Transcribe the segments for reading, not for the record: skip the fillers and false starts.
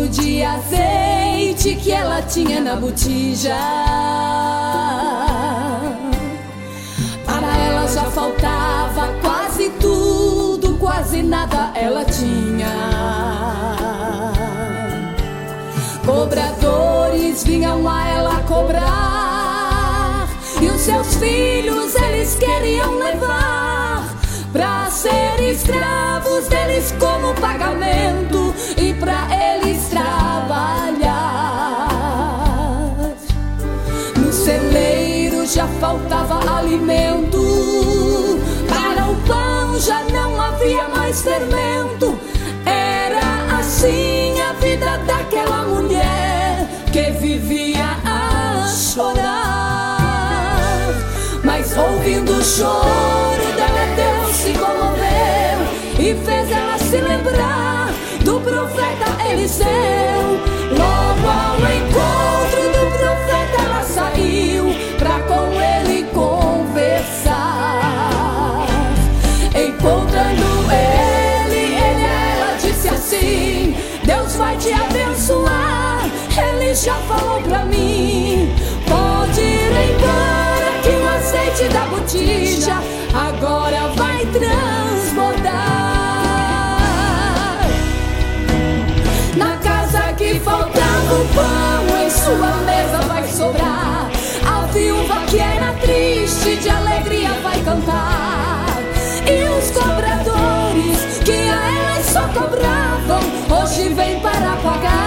litro de azeite que ela tinha na botija. Para ela já faltava quase tudo, quase nada ela tinha. Cobradores vinham a ela cobrar, e os seus filhos eles queriam levar pra ser escravos deles como pagamento e pra eles trabalhar. No celeiro já faltava alimento, para o pão já não havia mais fermento. Era assim a vida daquela mulher que vivia a chorar. Mas ouvindo o choro dela, Deus se comoveu e fez ela se lembrar do profeta Eliseu. Logo ao encontro do profeta ela saiu pra com ele conversar. Encontrando ele a ela disse assim: Deus vai te abençoar, ele já falou pra mim. Pode ir embora que o azeite da botija agora vai transbordar. Na casa que faltava o pão, em sua mesa vai sobrar. A viúva que era triste de alegria vai cantar. E os cobradores que a ela só cobravam, hoje vem para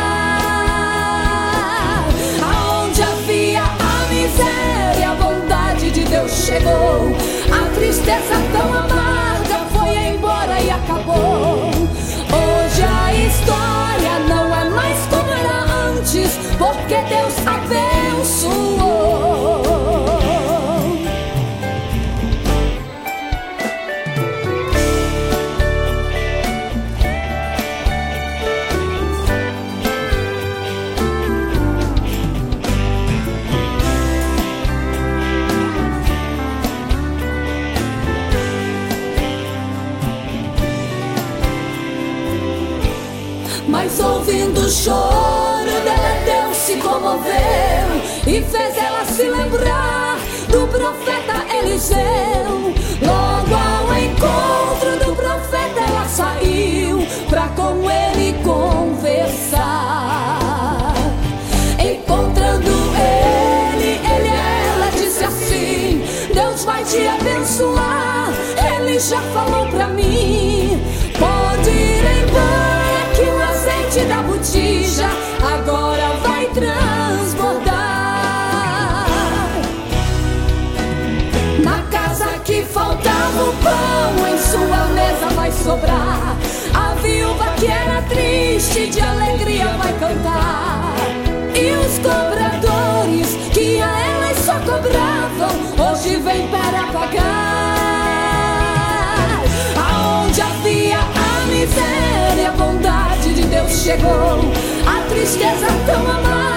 pagar. Aonde havia a miséria, a bondade de Deus chegou. A tristeza tão amarga foi embora e acabou. Hoje a história não é mais como era antes, porque Deus abençoou. Mas ouvindo o choro dela, Deus se comoveu e fez ela se lembrar do profeta Eliseu. Logo ao encontro do profeta ela saiu pra com ele conversar. Encontrando ele a ela disse assim: Deus vai te abençoar, ele já falou pra mim. Pode ir embora que o azeite da botija agora vai transbordar. Na casa que faltava o pão, em sua mesa vai sobrar. A viúva que era triste de alegria vai cantar. E os cobradores que a elas só cobravam, hoje vem para pagar. Aonde havia a miséria, a bondade de Deus chegou. A tristeza tão amarga